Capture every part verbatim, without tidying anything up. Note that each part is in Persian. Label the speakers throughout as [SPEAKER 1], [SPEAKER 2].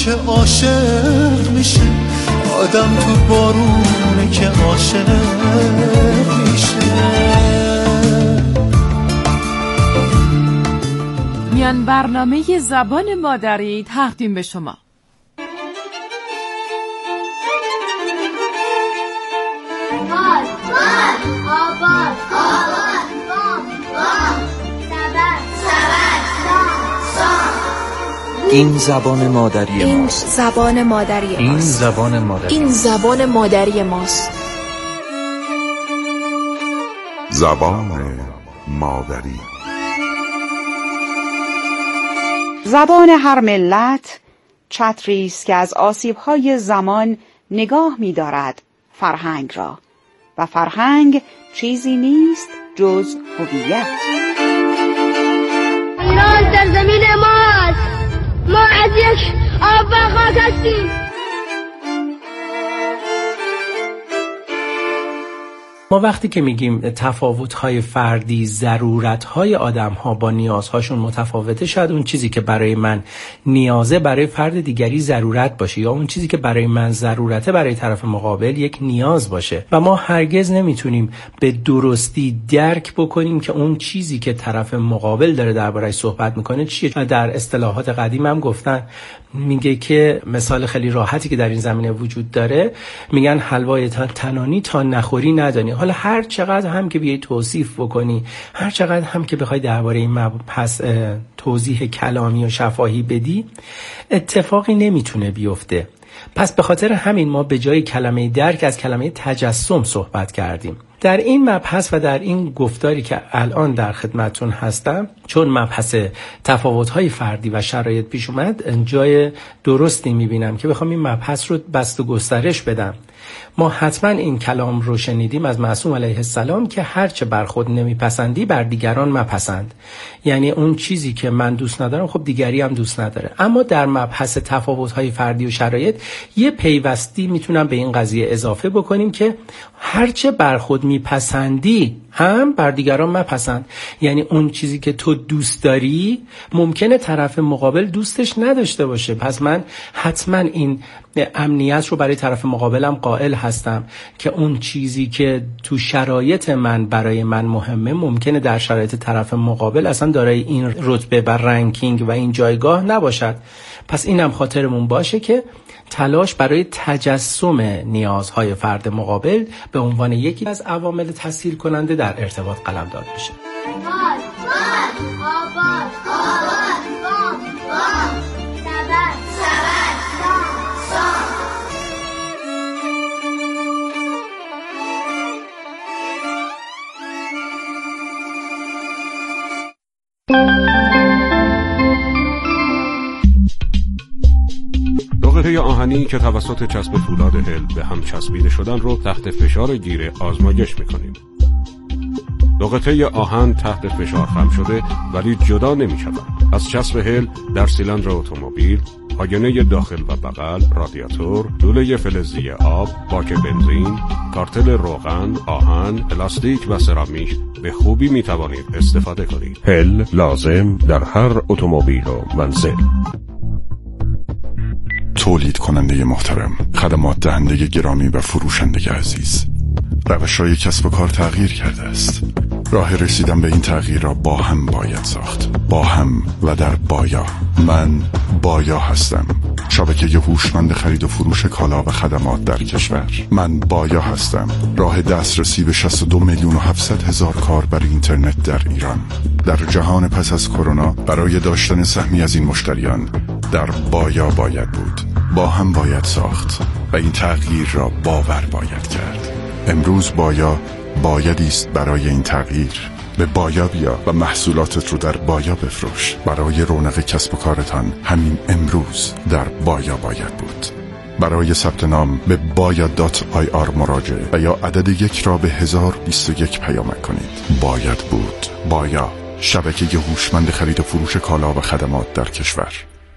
[SPEAKER 1] که عاشق میشه، آدم تو بارونه که عاشق میشه.
[SPEAKER 2] میان برنامه زبان مادری تقدیم به شما.
[SPEAKER 3] بال بال آباد آباد بام بام سبر سبر سام سام.
[SPEAKER 4] این زبان مادری
[SPEAKER 5] این
[SPEAKER 4] ماست.
[SPEAKER 5] زبان مادری
[SPEAKER 4] این
[SPEAKER 5] ماست.
[SPEAKER 4] زبان مادری
[SPEAKER 5] این زبان مادری ماست.
[SPEAKER 6] زبان مادری.
[SPEAKER 7] زبان هر ملت چتری است که از آسیب‌های زمان نگاه می‌دارد فرهنگ را، و فرهنگ چیزی نیست جز هویت.
[SPEAKER 3] ایران سرزمین ماست، ما از یک آب و خاک هستیم.
[SPEAKER 8] ما وقتی که میگیم تفاوت‌های فردی، ضرورت‌های آدم‌ها با نیازهاشون متفاوته، شاید اون چیزی که برای من نیازه برای فرد دیگری ضرورت باشه، یا اون چیزی که برای من ضرورته برای طرف مقابل یک نیاز باشه، و ما هرگز نمیتونیم به درستی درک بکنیم که اون چیزی که طرف مقابل داره درباره‌اش صحبت میکنه چیه. در اصطلاحات قدیم هم گفتن، میگه که مثال خیلی راحتی که در این زمینه وجود داره، میگن حلوای تنانی تا نخوری ندانی. حالا هر چقدر هم که بیای توصیف بکنی، هر چقدر هم که بخوای درباره این مبحث توضیح کلامی و شفاهی بدی، اتفاقی نمیتونه بیفته. پس به خاطر همین ما به جای کلمه درک از کلمه تجسم صحبت کردیم. در این مبحث و در این گفتاری که الان در خدمتون هستم، چون مبحث تفاوت‌های فردی و شرایط پیش اومد، جای درستی می‌بینم که بخوام این مبحث رو بست و گسترش بدم. ما حتما این کلام رو شنیدیم از معصوم علیه السلام که هرچه بر خود نمیپسندی بر دیگران مپسند. یعنی اون چیزی که من دوست ندارم خب دیگری هم دوست نداره. اما در مبحث تفاوت‌های فردی و شرایط یه پیوستی میتونم به این قضیه اضافه بکنیم که هرچه بر خود میپسندی هم بر دیگران مپسند. یعنی اون چیزی که تو دوست داری ممکنه طرف مقابل دوستش نداشته باشه. پس من حتما این امنیت رو برای طرف مقابلم قائل هستم که اون چیزی که تو شرایط من برای من مهمه ممکنه در شرایط طرف مقابل اصلا دارای این رتبه و رنکینگ و این جایگاه نباشد. پس اینم خاطرمون باشه که تلاش برای تجسم نیازهای فرد مقابل به عنوان یکی از عوامل تسهیل کننده در ارتباط قلمداد بشه.
[SPEAKER 3] بال بال آباد آباد بام بام سبر سبر سام سام.
[SPEAKER 9] دو قطعه آهنی که توسط چسب فولاد هل به هم چسبیده شدن رو تحت فشار گیره آزمایش میکنیم. دو قطعه آهن تحت فشار خم شده ولی جدا نمیشوند. از چسب هل در سیلندر اتومبیل، آینه داخل و بغل، رادیاتور، لوله فلزی آب، باک بنزین، کارتل روغن، آهن، پلاستیک و سرامیک به خوبی میتوانید استفاده کنید. هل لازم در هر اتومبیل و منزل.
[SPEAKER 6] تولید کننده محترم، خدمات دهنده گرامی و فروشنده عزیز، روش‌های کسب و کار تغییر کرده است. راه رسیدن به این تغییر را با هم باید ساخت، با هم و در بایا. من بایا هستم، شبکه هوشمند خرید و فروش کالا و خدمات در کشور. من بایا هستم، راه دسترسی به شصت و دو میلیون و هفتصد هزار کاربر اینترنت در ایران. در جهان پس از کرونا برای داشتن سهمی از این مشتریان در بایا باید بود، با هم باید ساخت و این تغییر را باور باید کرد. امروز بایا بایدی است برای این تغییر. به بایا بیا و محصولاتت رو در بایا بفروش. برای رونق کسب و کارتان همین امروز در بایا باید بود. برای ثبت نام به بایا دات آی آر مراجعه و یا عدد یک را به هزار و بیست و یک پیامک کنید. باید بود. بایا، شبکه هوشمند خرید و فروش کالا و خدمات در کشور.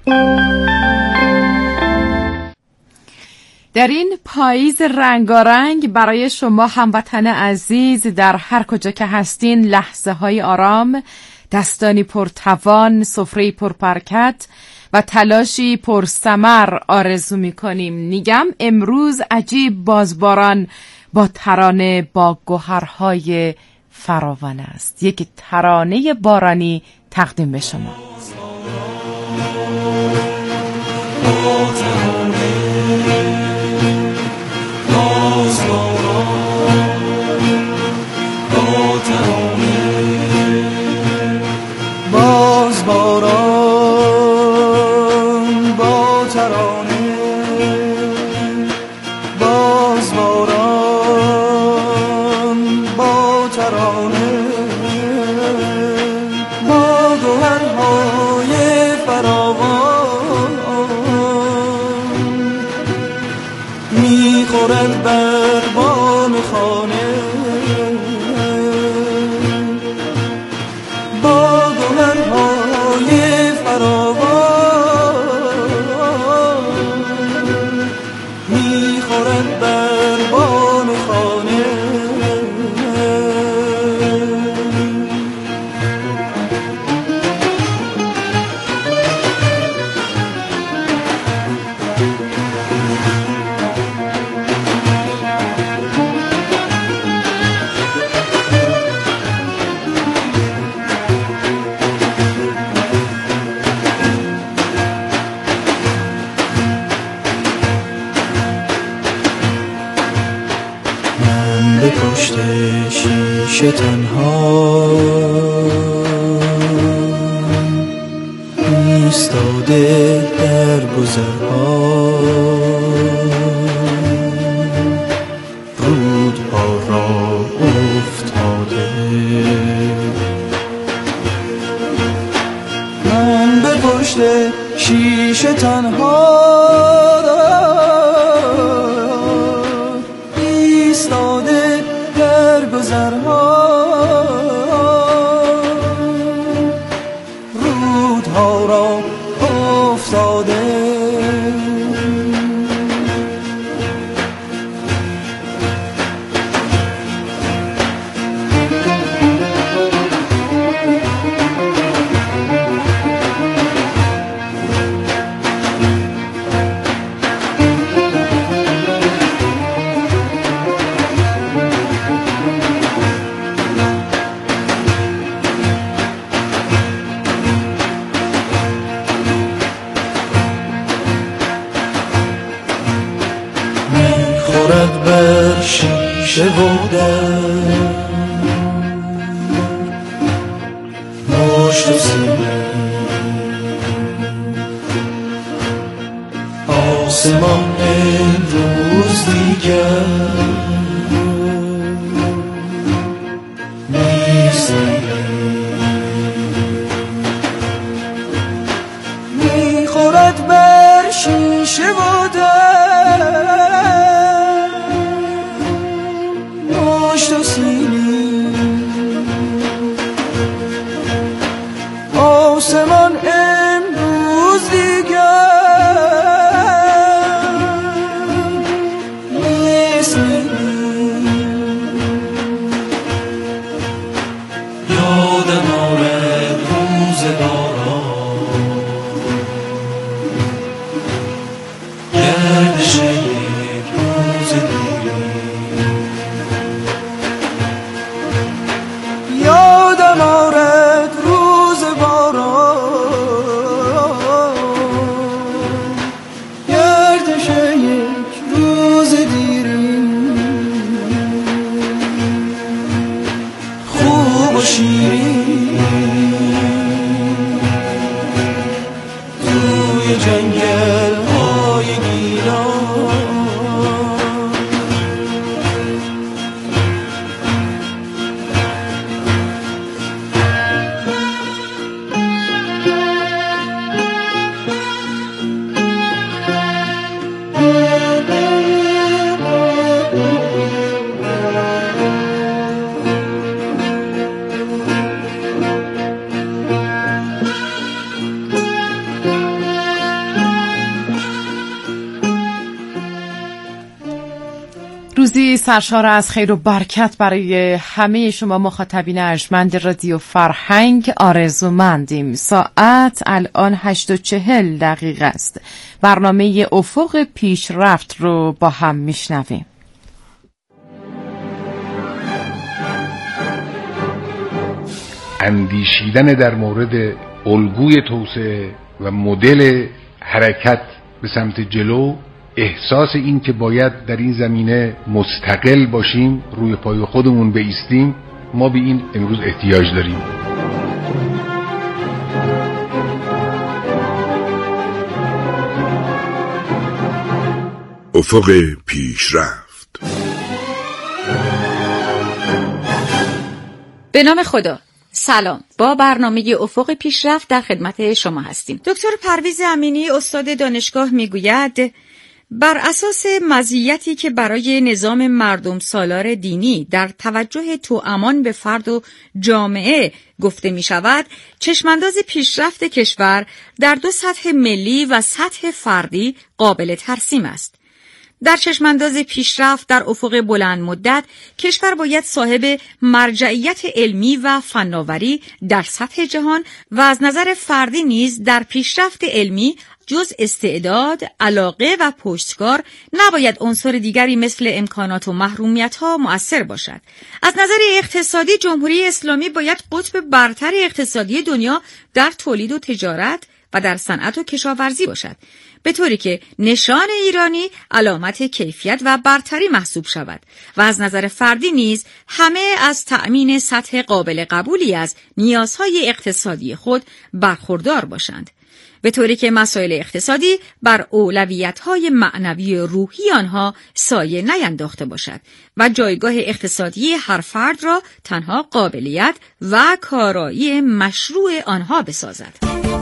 [SPEAKER 2] در این پاییز رنگارنگ برای شما هموطن عزیز در هر کجا که هستین لحظه های آرام، دستانی پرتوان، سفره پربرکت و تلاشی پرثمر آرزو می‌کنیم. میگم امروز عجیب بازباران با ترانه با گوهرهای فراوان است. یک ترانه بارانی تقدیم به شما.
[SPEAKER 1] باز باران با ترانه، باز باران با ترانه، با گوهرهای فراوان میخورد بر بام خانه، با گوهرهای فراوان میخورد بر بام خانه. به پشت شیشه تنها ایستاده در گذرها، رودها را افتاده. من به پشت شیشه تنها ایستاده در گذرها، رودها را افتاده. میخورد بر شیشه و در مشت و سینه، آسمان امروز دیگر نیست. میخورد بر شیشه و در مشت و سینه، آسمان امروز دیگر نیست. یادم آمد روز باران، گردش یک روز دیری. یادم آمد روز باران، گردش یک روز دیری. خوب و شیرین توی جنگل های گیلان،
[SPEAKER 2] روزی سرشار از خیر و برکت برای همه شما مخاطبین ارجمند رادیو فرهنگ آرزومندیم. ساعت الان هشت و چهل دقیقه است. برنامه افق پیشرفت رو با هم میشنویم.
[SPEAKER 10] اندیشیدن در مورد الگوی توسعه و مدل حرکت به سمت جلو، احساس این که باید در این زمینه مستقل باشیم، روی پای خودمون بایستیم، ما به این امروز احتیاج داریم.
[SPEAKER 11] افق پیشرفت.
[SPEAKER 12] به نام خدا. سلام، با برنامه افق پیشرفت در خدمت شما هستیم. دکتر پرویز امینی استاد دانشگاه میگوید بر اساس مزیتی که برای نظام مردم سالار دینی در توجه توامان به فرد و جامعه گفته می شود، چشمانداز پیشرفت کشور در دو سطح ملی و سطح فردی قابل ترسیم است. در چشمانداز پیشرفت در افق بلند مدت، کشور باید صاحب مرجعیت علمی و فناوری در سطح جهان و از نظر فردی نیز در پیشرفت علمی جز استعداد، علاقه و پشتکار نباید عنصر دیگری مثل امکانات و محرومیت‌ها مؤثر باشد. از نظر اقتصادی، جمهوری اسلامی باید قطب برتر اقتصادی دنیا در تولید و تجارت و در صنعت و کشاورزی باشد، به طوری که نشان ایرانی علامت کیفیت و برتری محسوب شود و از نظر فردی نیز همه از تأمین سطح قابل قبولی از نیازهای اقتصادی خود برخوردار باشند، به طوری که مسائل اقتصادی بر اولویت‌های معنوی و روحی آنها سایه نینداخته باشد و جایگاه اقتصادی هر فرد را تنها قابلیت و کارایی مشروع آنها بسازد.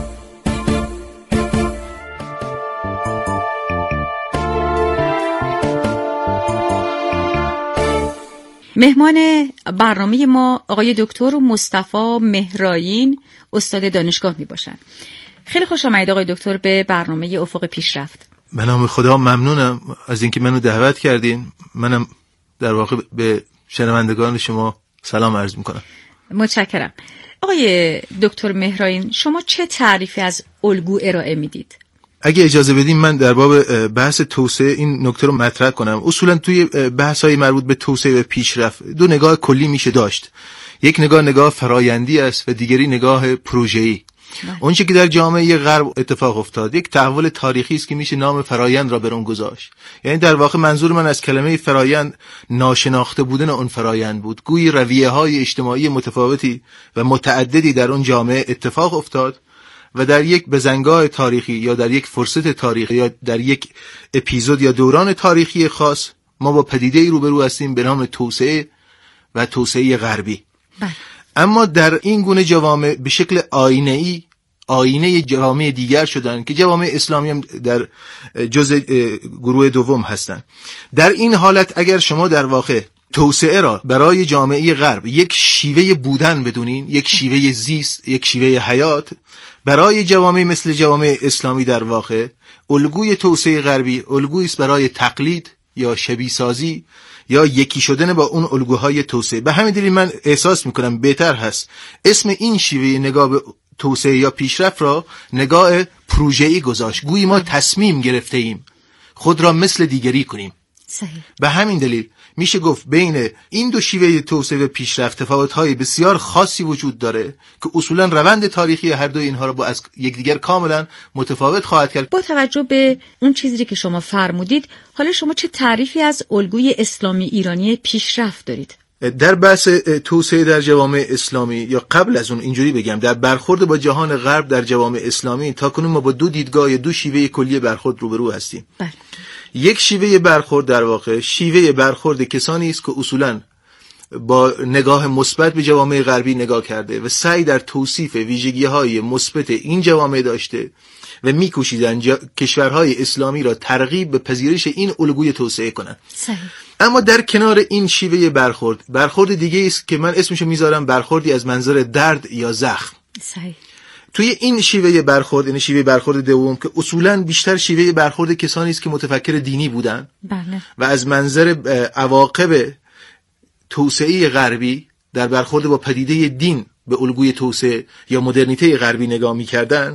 [SPEAKER 12] مهمان برنامه ما آقای دکتر مصطفی مهرائین استاد دانشگاه می باشند. خیلی خوش آمدید آقای دکتر به برنامه افق پیشرفت.
[SPEAKER 13] به نام خدا ممنونم از اینکه منو دعوت کردین. منم در واقع به شنوندگان شما سلام عرض میکنم.
[SPEAKER 12] متشکرم. آقای دکتر مهرائین، شما چه تعریفی از الگو ارائه میدید؟
[SPEAKER 13] اگه اجازه بدیم من در باب بحث توسعه این نکته رو مطرح کنم. اصولا توی بحث‌های مربوط به توسعه و پیشرفت دو نگاه کلی میشه داشت. یک نگاه نگاه فرایندی است و دیگری نگاه پروژه‌ای. اون چیزی که در جامعه غرب اتفاق افتاد یک تحول تاریخی است که میشه نام فرایند را بر اون گذاشت. یعنی در واقع منظور من از کلمه فرایند ناشناخته بودن اون فرایند بود. گویی رویه‌های اجتماعی متفاوتی و متعددی در اون جامعه اتفاق افتاد و در یک بزنگاه تاریخی یا در یک فرصت تاریخی یا در یک اپیزود یا دوران تاریخی خاص ما با پدیده‌ای روبرو هستیم به نام توسعه و توسعه غربی. بله. اما در این گونه جوامع به شکل آینه‌ای آینه جوامع دیگر شدن که جوامع اسلامی هم در جزء گروه دوم هستند. در این حالت اگر شما در واقع توسعه را برای جامعه غرب یک شیوه بودن بدونین، یک شیوه زیست، یک شیوه حیات، برای جوامع مثل جوامع اسلامی در واقع الگوی توسعه غربی الگویی است برای تقلید یا شبیه سازی یا یکی شدن با اون الگوهای توسعه. به همین دلیل من احساس میکنم بهتر هست اسم این شیوه نگاه به توسعه یا پیشرفت را نگاه پروژه‌ای گذاشت. گویی ما تصمیم گرفته ایم خود را مثل دیگری کنیم.
[SPEAKER 12] صحیح.
[SPEAKER 13] به همین دلیل میشه گفت بین این دو شیوه توسعه و پیشرفت تفاوت‌های بسیار خاصی وجود داره که اصولا روند تاریخی هر دو اینها رو با از یکدیگر کاملا متفاوت خواهد کرد.
[SPEAKER 12] با توجه به اون چیزی که شما فرمودید، حالا شما چه تعریفی از الگوی اسلامی ایرانی پیشرفت دارید؟
[SPEAKER 13] در بحث توسعه در جوامع اسلامی یا قبل از اون اینجوری بگم در برخورد با جهان غرب در جوامع اسلامی تاکنون ما با دو دیدگاه دو شیوه کلی برخورد روبرو هستیم.
[SPEAKER 12] بله.
[SPEAKER 13] یک شیوه برخورد در واقع شیوه برخورد کسانی است که اصولاً با نگاه مثبت به جوامع غربی نگاه کرده و سعی در توصیف ویژگی‌های مثبت این جوامع داشته و می‌کوشیدند جا... کشورهای اسلامی را ترغیب به پذیرش این الگوی توسعه کنند.
[SPEAKER 12] صحیح.
[SPEAKER 13] اما در کنار این شیوه برخورد برخورد دیگه است که من اسمشو میذارم برخوردی از منظر درد یا زخم.
[SPEAKER 12] صحیح.
[SPEAKER 13] توی این شیوه برخورد، این شیوه برخورد دوم که اصولاً بیشتر شیوه برخورد کسانی است که متفکر دینی بودن
[SPEAKER 12] بله.
[SPEAKER 13] و از منظر عواقب توسعه غربی در برخورد با پدیده دین به الگوی توسعه یا مدرنیته غربی نگاه می‌کردن،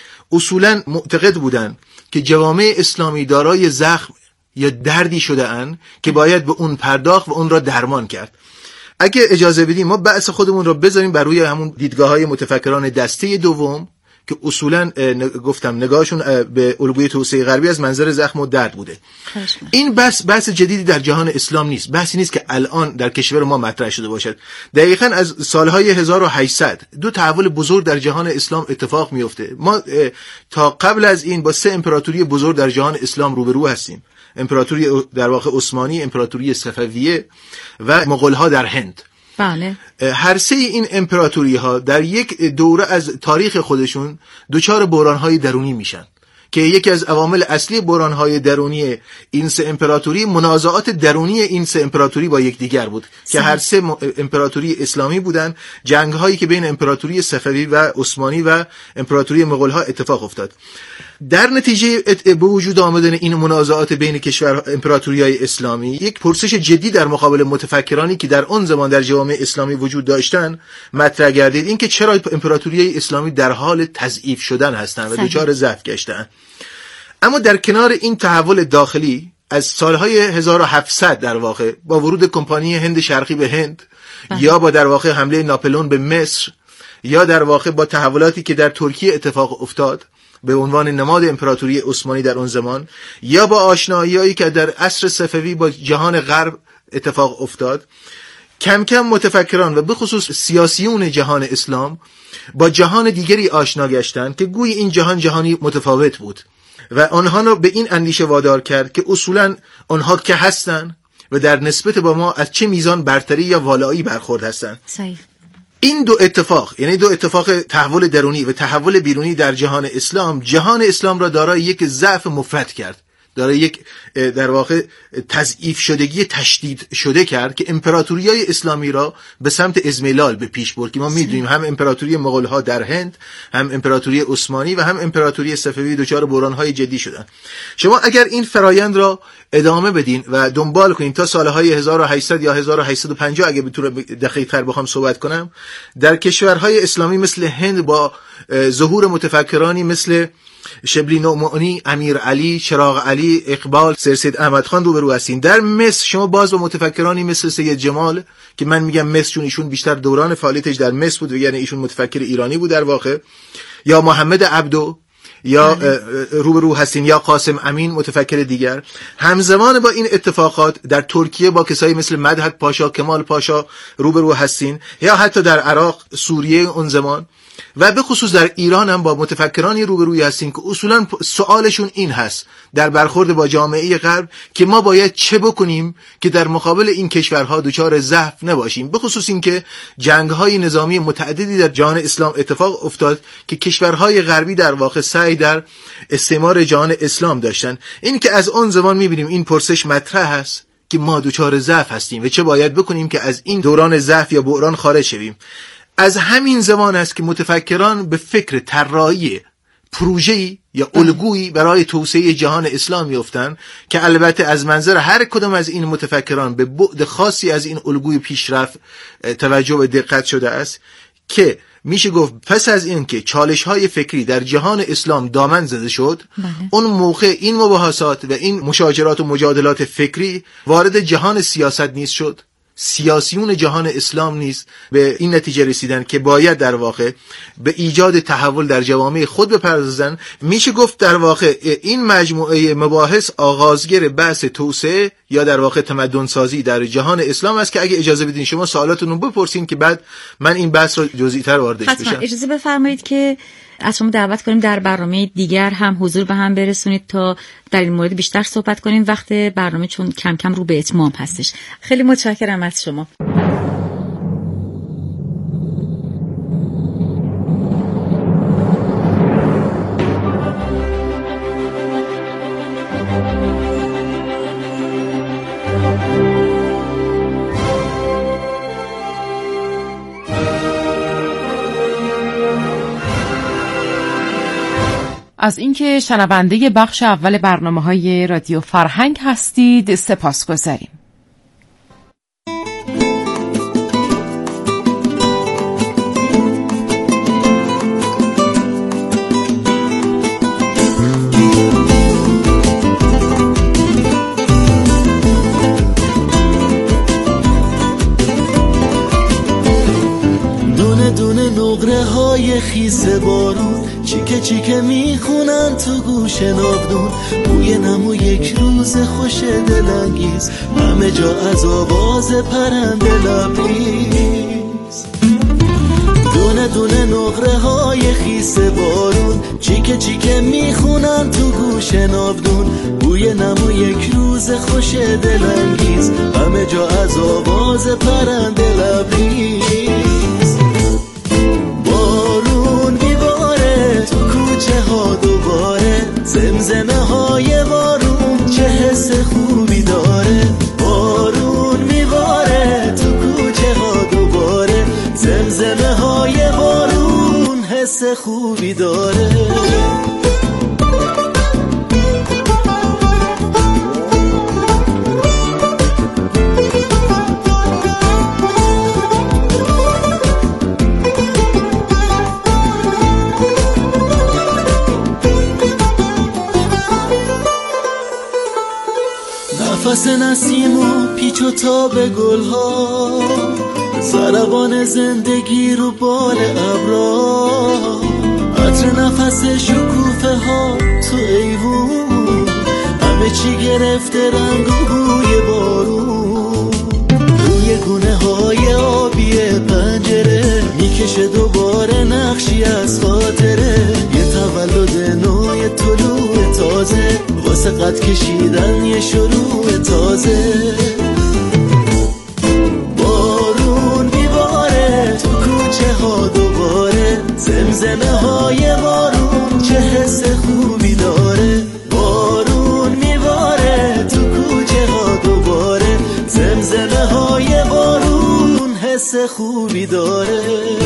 [SPEAKER 13] اصولاً معتقد بودن که جوامع اسلامی دارای زخم یا دردی شده اند که باید به اون پرداخت و اون را درمان کرد. اگه اجازه بدیم ما بحث خودمون رو بذاریم بر روی همون دیدگاه‌های متفکران دسته دوم که اصولاً گفتم نگاهشون به الگوی توسعه غربی از منظر زخم و درد بوده. این بحث بحث جدیدی در جهان اسلام نیست، بحثی نیست که الان در کشور ما مطرح شده باشد. دقیقاً از سالهای هزار و هشتصد دو تحول بزرگ در جهان اسلام اتفاق میفته. ما تا قبل از این با سه امپراتوری بزرگ در جهان اسلام روبرو هستیم. امپراتوری در واقع عثمانی، امپراتوری صفویه و مغول‌ها در هند.
[SPEAKER 12] بله.
[SPEAKER 13] هر سه این امپراتوری ها در یک دوره از تاریخ خودشون دچار بحران‌های درونی میشن که یکی از عوامل اصلی بحران‌های درونی این سه امپراتوری منازعات درونی این سه امپراتوری با یکدیگر بود سه. که هر سه امپراتوری اسلامی بودن. جنگ‌هایی که بین امپراتوری صفوی و عثمانی و امپراتوری مغول‌ها اتفاق افتاد. در نتیجه به وجود آمدن این منازعات بین کشور امپراتوری‌های اسلامی یک پرسش جدی در مقابل متفکرانی که در اون زمان در جوامع اسلامی وجود داشتن مطرح گردید، این که چرا امپراتوری‌های اسلامی در حال تضعیف شدن هستند و دچار ضعف گشتن. اما در کنار این تحول داخلی از سالهای هزار و هفتصد در واقع با ورود کمپانی هند شرقی به هند بله. یا با در واقع حمله ناپلئون به مصر یا در واقع با تحولاتی که در ترکیه اتفاق افتاد به عنوان نماد امپراتوری عثمانی در اون زمان یا با آشنایی‌هایی که در عصر صفوی با جهان غرب اتفاق افتاد، کم کم متفکران و به خصوص سیاسیون جهان اسلام با جهان دیگری آشنا گشتند که گویی این جهان جهانی متفاوت بود و آنها رو به این اندیشه وادار کرد که اصولاً آنها که هستند و در نسبت با ما از چه میزان برتری یا والایی برخورد هستند.
[SPEAKER 12] صحیح. این
[SPEAKER 13] دو اتفاق، یعنی دو اتفاق تحول درونی و تحول بیرونی در جهان اسلام، جهان اسلام را دارای یک ضعف مفرط کرد، دارای یک در واقع تضعیف شدگی تشدید شده کرد که امپراتوری‌های اسلامی را به سمت ازمیلال به پیش برد که ما می‌دونیم هم امپراتوری مغول‌ها در هند، هم امپراتوری عثمانی و هم امپراتوری صفوی دچار بحران‌های جدی شدند. شما اگر این فرایند را ادامه بدین و دنبال کنین تا سالهای هزار و هشتصد یا هزار و هشتصد و پنجاه اگه به طور دقیق‌تر بخوام صحبت کنم، در کشورهای اسلامی مثل هند با ظهور متفکرانی مثل شبلی نعمانی، امیر علی، چراغ علی، اقبال، سرسید احمد خان روبرو هستین. در مصر شما باز با متفکرانی مثل سید جمال که من میگم مصر چون ایشون بیشتر دوران فعالیتش در مصر بود و یعنی ایشون متفکر ایرانی بود در واقع، یا محمد عبدو یا روبرو هستین یا قاسم امین متفکر دیگر. همزمان با این اتفاقات در ترکیه با کسایی مثل مدحت پاشا، کمال پاشا روبرو هستین، یا حتی در عراق، سوریه اون زمان و به خصوص در ایران هم با متفکرانی روبروی هستیم که اصولا سوالشون این هست در برخورد با جامعه غرب که ما باید چه بکنیم که در مقابل این کشورها دچار ضعف نباشیم، به خصوص این که جنگ‌های نظامی متعددی در جهان اسلام اتفاق افتاد که کشورهای غربی در واقع سعی در استعمار جهان اسلام داشتن. این که از اون زمان می‌بینیم این پرسش مطرح هست که ما دچار ضعف هستیم و چه باید بکنیم که از این دوران ضعف یا بحران خارج شویم. از همین زمان است که متفکران به فکر طراحی پروژه‌ای یا الگویی برای توسعه جهان اسلام می‌افتند که البته از منظر هر کدام از این متفکران به بعد خاصی از این الگوی پیشرفت توجه و دقت شده است که میشه گفت پس از این که چالش‌های فکری در جهان اسلام دامن زده شد بله. اون موقع این مباحثات و این مشاجرات و مجادلات فکری وارد جهان سیاست نیز شد. سیاسیون جهان اسلام نیز به این نتیجه رسیدن که باید در واقع به ایجاد تحول در جوامع خود بپردازن. میشه گفت در واقع این مجموعه مباحث آغازگر بحث توسعه یا در واقع تمدن سازی در جهان اسلام است که اگه اجازه بدین شما سوالاتون رو بپرسین که بعد من این بحث رو جزئی‌تر واردش بشم.
[SPEAKER 12] اجازه بفرمایید که از شما دعوت کنیم در برنامه دیگر هم حضور به هم برسونید تا در این مورد بیشتر صحبت کنیم. وقت برنامه چون کم کم رو به اتمام هستش. خیلی متشکرم از شما.
[SPEAKER 2] از اینکه شنونده بخش اول برنامه‌های رادیو فرهنگ هستید سپاسگزاریم.
[SPEAKER 1] نقره های خیس بارون چیکه چیکه میخونن تو گوش ناودون، بوی نمو یک روز خوش دلانگیز، همه جا از آواز پرنده لبریز. دونه دونه نقره های خیس بارون چیکه چیکه میخونن تو گوش ناودون، بوی نمو یک روز خوش دلانگیز، همه جا از آواز پرنده لبریز. بارون میباره تو کوچه ها دوباره، زمزمه های بارون چه حس خوبی داره. بارون میباره تو کوچه ها دوباره، زمزمه های بارون حس خوبی داره. نفس نسیم و پیچ و تاب گلها، ضربان زندگی رو بال ابرا، عطر نفس شکوفه ها تو ایوون، همه چی گرفته رنگ و بوی بارون. روی گونه های آبی پنجره میکشه دوباره نقشی از خاطره، یه تولد نوی طلوع تازه، واسه قد کشیدن یه شروع تازه. بارون میباره تو کوچه ها دوباره، زمزمه های بارون چه حس خوبی داره. بارون میباره تو کوچه ها دوباره، زمزمه های بارون حس خوبی داره.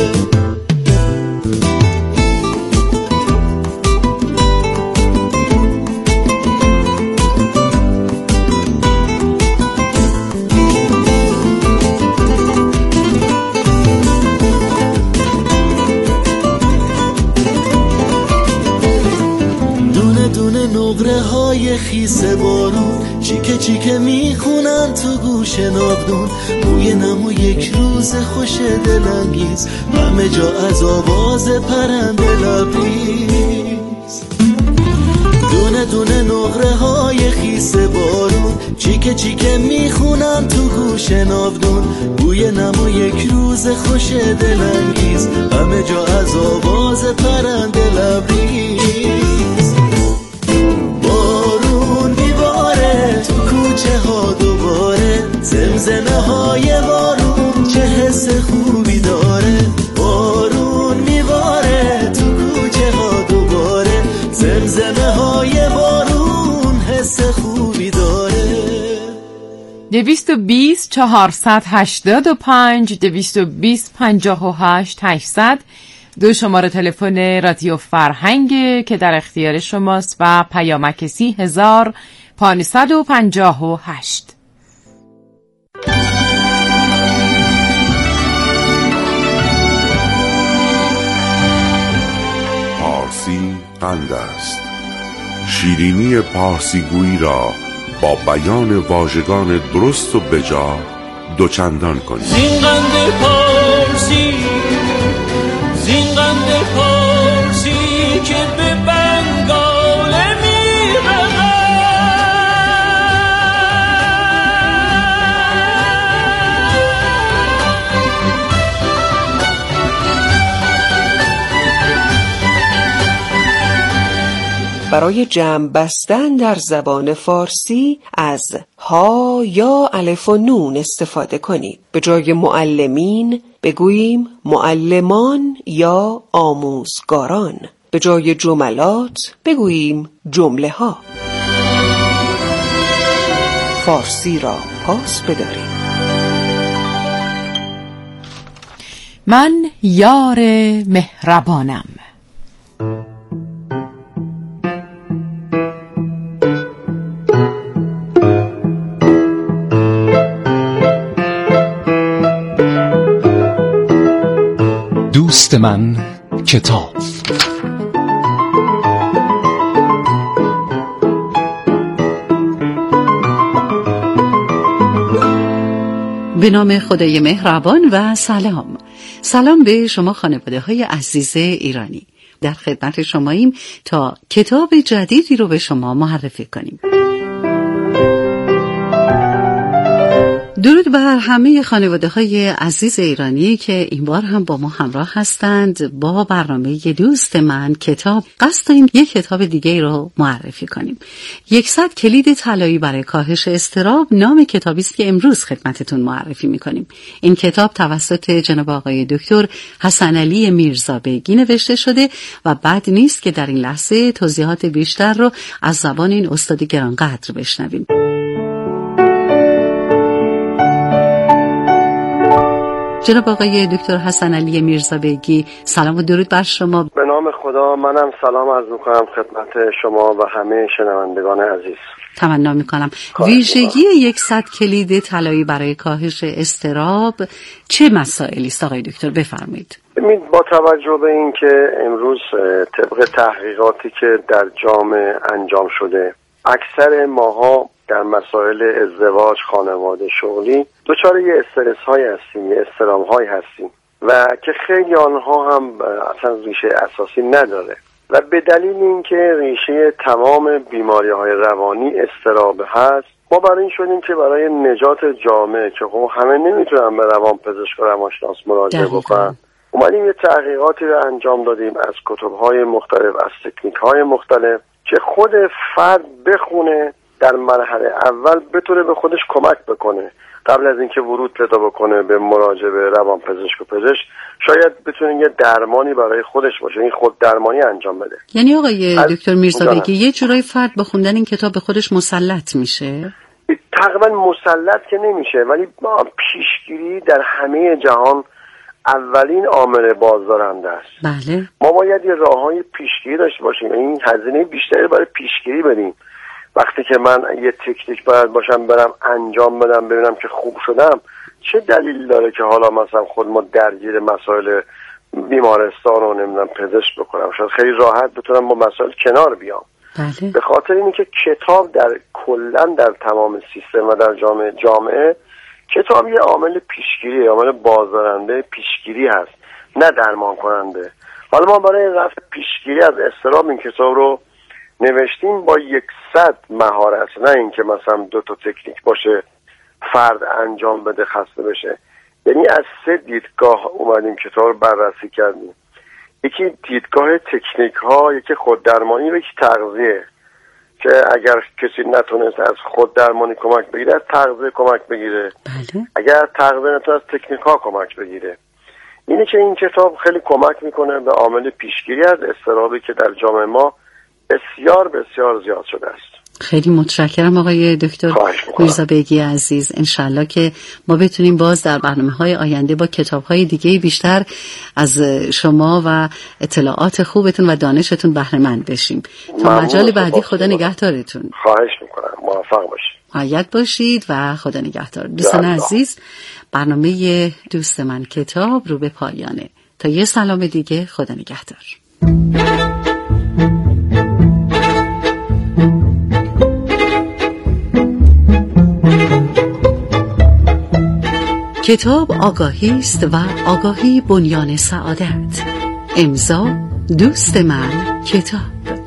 [SPEAKER 1] نقره های خیس بارون چیکه چیکه میخونن تو گوش ناودون، بوی نمو یک روز خوش دلانگیز، همه جا از آواز پرنده لبریز. دونه دونه نقره های خیس بارون چیکه چیکه میخونن تو گوش ناودون، بوی نمو یک روز خوش دلانگیز، همه جا از آواز پرنده لبریز. بارون میباره تو کوچه ها دوباره، زمزمه های بارون چه حس خوبی داره. بارون میباره تو کوچه ها دوباره، زمزمه های بارون حس خوبی داره.
[SPEAKER 2] دویست و بیست چهارصد هشتاد و پنج دویست و بیست پنجاه و هشت هشتصد دو شماره تلفن رادیو فرهنگ که در اختیار شماست و پیامک سی هزار پانصد و پنجاه و هشت.
[SPEAKER 11] پارسی قند است. شیرینی پارسیگویی را با بیان واژگان درست و بجا دوچندان کنید.
[SPEAKER 14] زین قند پارسی، زین قند پارسی که به بنگاله میرود.
[SPEAKER 15] برای جمع بستن در زبان فارسی از ها یا الف و نون استفاده کنید. به جای معلمین بگوییم معلمان یا آموزگاران. به جای جملات بگوییم جمله ها. فارسی را پاس بداریم.
[SPEAKER 2] من یار مهربانم.
[SPEAKER 16] دوست من کتاب.
[SPEAKER 17] به نام خدای مهربان و سلام. سلام به شما خانواده های عزیز ایرانی. در خدمت شماییم تا کتاب جدیدی رو به شما معرفی کنیم. درود بر همه خانواده های عزیز ایرانی که این بار هم با ما همراه هستند. با برنامه دوست من کتاب قصد داریم یک کتاب دیگه رو معرفی کنیم. صد کلید طلایی برای کاهش اضطراب نام کتابی است که امروز خدمتتون معرفی می‌کنیم. این کتاب توسط جناب آقای دکتر حسن علی میرزابگی نوشته شده و بد نیست که در این لحظه توضیحات بیشتر رو از زبان این استاد گرانقدر بشنویم. جناب آقای دکتر حسن علی میرزابگی، سلام و درود بر شما.
[SPEAKER 18] به نام خدا، منم سلام عرض می‌کنم خدمت شما و همه شنوندگان عزیز.
[SPEAKER 17] تمنا می‌کنم. ویژگی صد کلید طلایی برای کاهش اضطراب چه مسائلی است آقای دکتر؟ بفرمایید.
[SPEAKER 18] ببینید، با توجه به این که امروز طبق تحقیقاتی که در جامعه انجام شده اکثر ماها در مسائل ازدواج، خانواده، شغلی دچار یه استرس های هستیم، یه استرام های هستیم و که خیلی آنها هم اصلا ریشه اساسی نداره و به دلیل اینکه ریشه تمام بیماری های روانی استراب هست، ما برای این شدیم که برای نجات جامعه که خب همه نمیتونن به روان پزشک و روانشناس مراجعه بکنن، اومدیم یه تحقیقاتی رو انجام دادیم از کتب‌های مختلف، از تکنیک‌های مختلف که خود فرد بخونه، در مرحله اول بتونه به خودش کمک بکنه قبل از اینکه ورود پیدا بکنه به مراجعه به روان پزشک و پزشک، شاید بتونه یه درمانی برای خودش باشه، این خود درمانی انجام بده.
[SPEAKER 17] یعنی آقای دکتر میرزابگی یه جورای فرد با خوندن این کتاب به خودش مسلط میشه؟
[SPEAKER 18] تقریبا مسلط که نمیشه، ولی پیشگیری در همه جهان اولین عامل بازدارنده است.
[SPEAKER 17] بله.
[SPEAKER 18] ما باید یه راههای پیشگیری داشته باشیم، این هزینه بیشتری برای پیشگیری بدیم. وقتی که من یه تکنیک باید باشم برم انجام بدم ببینم که خوب شدم، چه دلیل داره که حالا مثلا خود ما درگیر مسائل بیمارستان و نمیدونم پزشک بکنم؟ شاید خیلی راحت بتونم با مسائل کنار بیام.
[SPEAKER 17] بله.
[SPEAKER 18] به خاطر اینه که کتاب در کلا در تمام سیستم و در جامعه جامعه کتاب یه عامل پیشگیری، عامل بازدارنده پیشگیری هست، نه درمان کننده. حالا ما برای رفع پیشگیری از اضطراب این کتاب رو نوشتیم با یکصد مهارت، نه اینکه مثلا دو تا تکنیک باشه فرد انجام بده خسته بشه. یعنی از سه دیدگاه اومدیم کتاب رو بررسی کردیم. یکی دیدگاه تکنیک ها، یکی خود درمانی و یکی تغذیه، که اگر کسی نتونست از خود درمانی کمک بگیره از تغذیه کمک بگیره.
[SPEAKER 17] بله.
[SPEAKER 18] اگر تغذیه نتونست از تکنیک ها کمک بگیره. اینه که این کتاب خیلی کمک میکنه به عامل پیشگیری از اضطرابی که در جامعه ما بسیار بسیار زیاد شده است.
[SPEAKER 17] خیلی متشکرم آقای دکتر میرزابگی عزیز. انشالله که ما بتونیم باز در برنامه‌های آینده با کتاب‌های دیگه بیشتر از شما و اطلاعات خوبتون و دانشتون بهره مند بشیم. تا مجال بعدی خدا نگهدارتون.
[SPEAKER 18] خواهش میکنم. موفق باشید.
[SPEAKER 17] عایت باشید و خدا نگهدار. دوستان عزیز، برنامه دوست من کتاب رو به پایانه. تا یه سلام دیگه، خدا نگهدار. کتاب آگاهی است و آگاهی بنیان سعادت. امضا دوست من کتاب.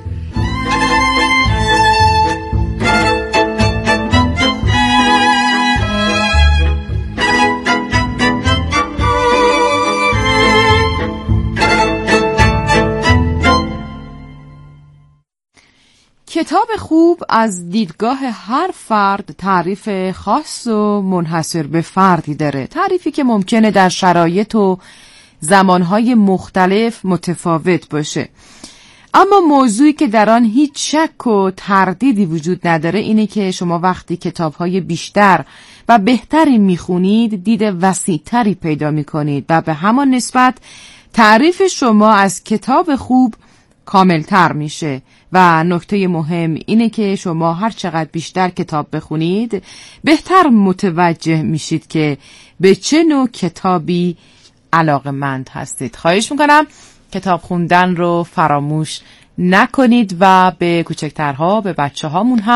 [SPEAKER 2] کتاب خوب از دیدگاه هر فرد تعریف خاص و منحصر به فردی داره، تعریفی که ممکنه در شرایط و زمانهای مختلف متفاوت باشه. اما موضوعی که در آن هیچ شک و تردیدی وجود نداره اینه که شما وقتی کتاب‌های بیشتر و بهتری میخونید دید وسیع‌تری پیدا میکنید و به همان نسبت تعریف شما از کتاب خوب کاملتر میشه. و نکته مهم اینه که شما هر چقدر بیشتر کتاب بخونید بهتر متوجه میشید که به چه نوع کتابی علاقه‌مند هستید. خواهش میکنم کتاب خوندن رو فراموش نکنید و به کوچکترها، به بچه هامون هم